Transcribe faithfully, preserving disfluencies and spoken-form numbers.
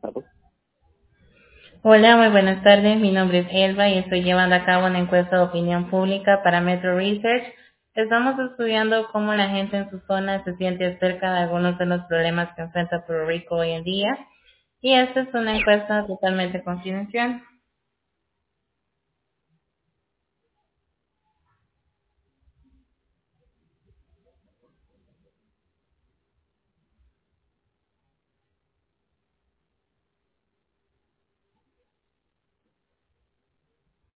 ¿Aló? Hola, muy buenas tardes. Mi nombre es Elba y estoy llevando a cabo una encuesta de opinión pública para Metro Research. Estamos estudiando cómo la gente en su zona se siente acerca de algunos de los problemas que enfrenta Puerto Rico hoy en día. Y esta es una encuesta totalmente confidencial.